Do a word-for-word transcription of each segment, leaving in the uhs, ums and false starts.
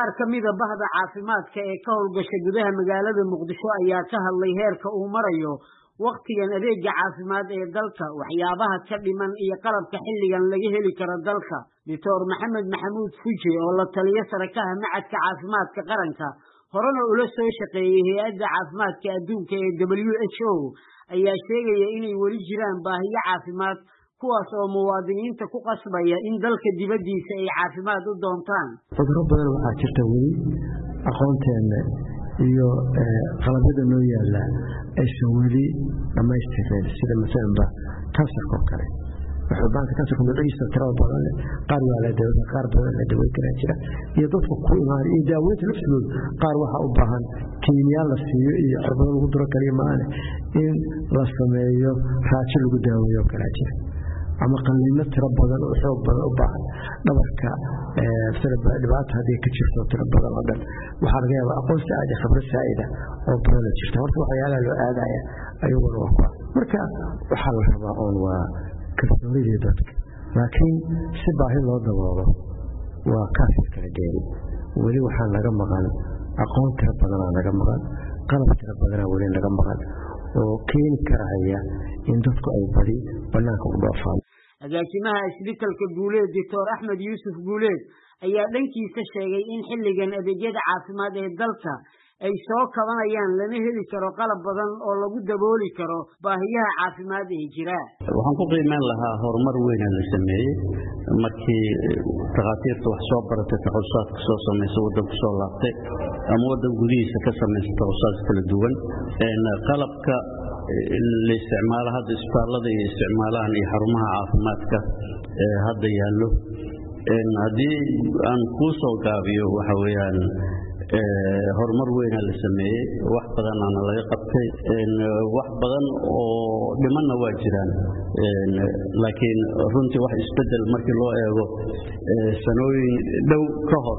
qaar kamid ah bahda caafimaadka ee ka howlgasha gudaha magaalada Muqdisho ayaa ka hadlay heerka uu marayo waqtigan adeega caafimaad ee dalka waxyaabaha ka dhiman iyo qalabka xilligan laga heli karo dalka Doctor Maxamed Maxamuud Fuje oo la taliye sarakaha macadka caafimaadka qaranka horena ula soo shaqeeyay hay'adda caafimaadka adduunka ee W H O ayaa sheegay inay wali jiraan baahiyo caafimaad kuwaas oo muwaadiniinta ku qasbaya in dalka dibadiisa ay caafimaad u doontaan cudurro badan waxaa jirta weli aqoonteena iyo qalabada noo yaala aysan weli dhammaystireen sida masalanba kansarka oo kale wuxuu baanka kansarka magaciisa tirada badan qaar waa la daweyn qaar badan la daweyn karaa jira iyo dadku ku imaan in daaweynta laftigooda qaar waxa u baahan kiimiyaan la siiyo iyo cirbado lagu duro kaliya maane in la sameeyo raajo lagu daaweeyo kala jira ama qalliino tiro badan oo xoog badan u baahan dhabarka ee sida dhibaato hadii ka jirto tiro badan oo dhan waxa laga yaabaa aqoon saacid khibrad saacida oo badan jirta horta waxyaalaha loo aadaya ayuu waa ku marka waxa la rabaa oo waa kalsoonida dadka laakiin si baahi loo daboolo waa kaasi kala dheeri wali waxa laga maqan aqoon tiro badan laga maqan qalab tiro badan wali laga maqan oo keeni karaya in dadku ay bari banaanka u dhaafaan agaasimaha isbitaalka Guuleed Doctor Ahmed Yusuf Guuleed ayaa dhankiisa sheegay in xilligan adeegyada caafimaad ee dalka ay soo kabanayaan lana heli karo qalab badan oo lagu dabooli karo baahiyaha caafimaad ee jira waxaan ku qiimeyn lahaa horumar weyn oo la sameeyay markii dhaqaatiirta wax soo baratay takhasusaadka soo sameysay wadanka soo laabtay ama wadan gudihiisa ka sameysay takhasusaad kala duwan een qalabka la isticmaalo hadda isbitaalada iyo isticmaalahan iyo xarumaha caafimaadka ee hadda yaallo een hadii aan ku soo gaabiyo waxa weeyaan ee horumar weyn la sameeyay wax badan aan laga qabtay een wax badan oo dhimanna waa jiraan een laakiin runtii wax isbedel markii loo eego sanooyin dhow ka hor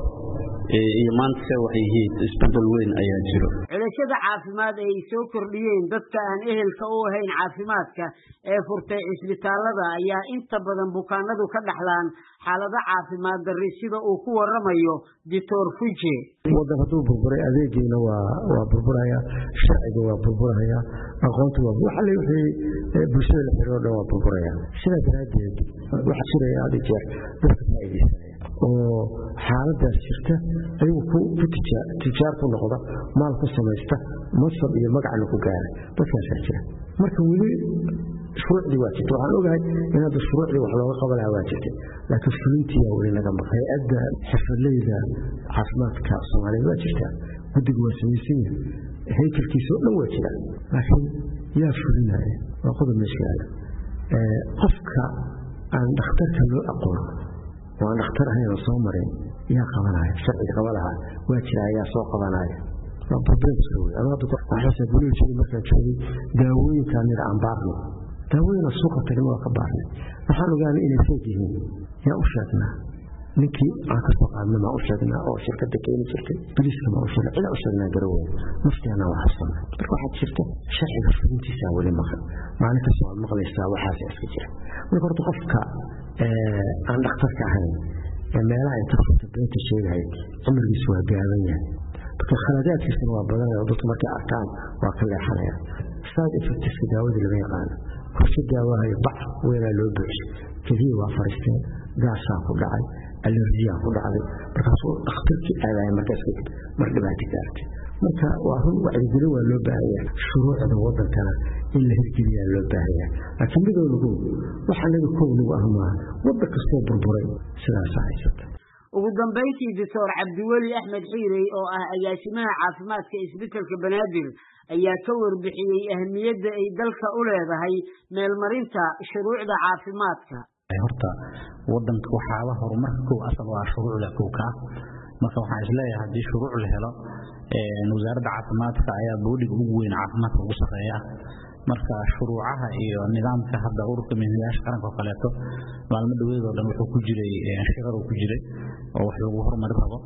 iyo maanta wax yihiin isbedel weyn ayaa jiro cilashada caafimaad ay soo kordhiyeen dadka aan ehelka u ahayn caafimaadka ee furtay isbitaalada ayaa inta badan bukaanadu ka dhaxlaan xaalada caafimaad darri sida uu ku waramayo Doctor Fuje wadan haduu burburay adeegiina waa waa burburaya sharciga waa burburaya aqoontu waa waxa la wixii bulshada la xiriiro waa burburaya sida daraadeed waxa jiray aad jeer dadka faa'iideysanaya oo xaaladaas jirta ayuu ku tijaar tijaar ku noqda maal ku sameeysta masab iyo magac lagu gaaray dadkaas jira marka wali shuruucdi waa jirta waxaan ogahay in hada shuruucdi wax looga qabanaa waa jirta laakiin fulintii wali laga maqay adda xirfadleyda caafimaadka Soomaaliya waa jirta gudiga waa sameeysan haykalkiisa dhan waa jira laakiin yaa fulinaya waa qodob meesha ee qofka aan dhakhtarka loo aqoon waan dhakhtar ahayn soo maray yaa qabanaya sharciga qabalaha waa jira ayaa soo qabanaya waa problem soo ama dadku waxay bulshada marka joogay daawooyinka mid aan baarno daawooyinka suuqa kalima ka baarnay waxaan ogaanay inay soo jihin yaa u sheegnaa ninkii aan ka soo qaadnay ma u sheegnaa oo shirkadda keeni jirtay biliska ma u sheegnaa ila u sheegnaa garowe naftiina waa xasan marka waxa jirta sharciga fulintiisa wali maqan maalin kasta waa maqlaysaa waxaas iska jira marka horta qofka ee aan dhakhtarka ahayn ee meelaha inta furta beenta sheegay umrigiisu waa gaaban yahay dadka khaladaadkiisa waa badan oo dadku markay arkaan waa ka leexanaya side effects daawada laga yaqaan kursi daawaha bac weela loo buuxshay kadib waa fariisteen gaasha ku dhacay allergiya ku dhacday markaas uu dhakhtarkii aaday markaas mar dhibaato gaartay marka waa run wacyigelin waa loo baahan yahay shuruucda wadankana in la hirgeliyo loo baahan yahay laakiin midowgu waxa laga koobnayo ahma wada kasta burburay sidaas ahaysata ugu dambeyntii Doctor Cabdiwali Ahmed Xiirey oo ah agaasimaha caafimaadka isbitaalka Banaadir ayaa ka warbixiyay ahmiyadda ay dalka u leedahay meel marinta shuruucda caafimaadka horta wadanka waxa la horumarka ku asal waa shuruucda kuka marka waxa isleeyahay hadii shuruuc la helo ee wasaaradda caafimaadka ayaa boodiga ugu weyn caafimaadka ugu sareeya marka shuruucaha iyo nidaamka hadda ururka mihniyaash qaranka oo kaleeto maalmo dhaweed oo dhan wuxuu ku jiray shirar uu ku jiray oo wax lagu horumarin rabo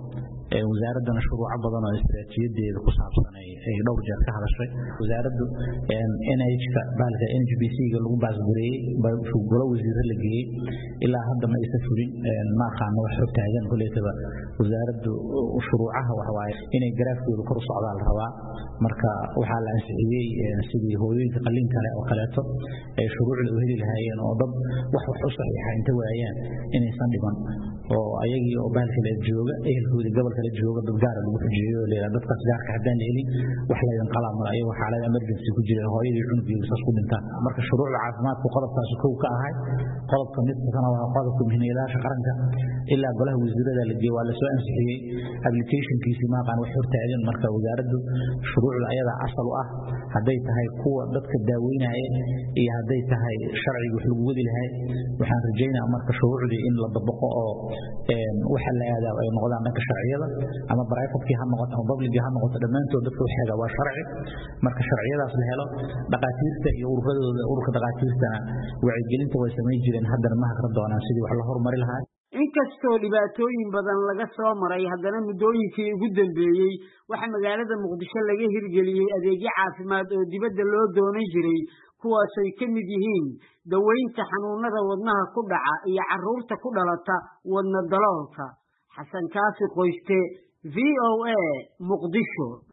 wasaaradana shuruuc badan oo istiraatiijiyadeeda ku saabsan ay dhowr jeer ka hadashay wasaaraddu N H ka baalka N H B C ga lagu baasgareeyay golo wasiirro la geeyay ilaa hadda ma isa fulin ma qaano wax xog taagan kuleetaba wasaaraddu shuruucaha waxa waaye inay garaafkooda kor u socdaan rabaa marka waxa la ansixiyay sidii hooyooyinka qalin kale oo kaleeto ay shuruucda u heli lahaayeen oo dad wax wax u saxiixa inta waayaan inay san dhiban oo ayagii oo baalka la jooga ehelkooda gobolka la jooga dad gaar ah lagu xujeeyo leeyahay dadkaas gaarka hadaan helin wax la yaan qalaan mar ayaga xaalad emergency ku jira hooyadii cunugii saas ku dhintaan marka shuruucda caafimaadka qodobkaas kow ka ahay qodobka mid kana waa qodobka muhiimadaasha qaranka ilaa golaha wasiirada la geeyay waa la soo ansixiyay application kiisi ma qaan wax hortaagan marka wasaaraddu shuruucda ayada asal u ah haday tahay kuwa dadka daaweynaya iyo haday tahay sharciga wax lagu wadi lahaay waxaan rajaynayaa marka shuruucdii in la dabaqo oo een waxa la aadaa ay noqdaan dhanka sharciyada ama private ha noqoto ama public ha noqoto dhamaantood dadka waxa waa sharci marka sharciyadaas la helo dhaqaatiirta iyo ururada ururka dhaqaatiirtana wacyigelinta way sameeyay jireen haddana ma hakra doonaan sidii wax la horumari lahaa inkastoo dhibaatooyin badan laga soo maray haddana muddooyinkii ugu dambeeyay waxa magaalada Muqdisho laga hirgeliyay adeegyo caafimaad oo dibadda loo doonan jiray kuwaas ay ka mid yihiin daweynta xanuunada wadnaha ku dhaca iyo carruurta ku dhalata wadna daloolka xasan kaasi qoyste V O A Muqdisho.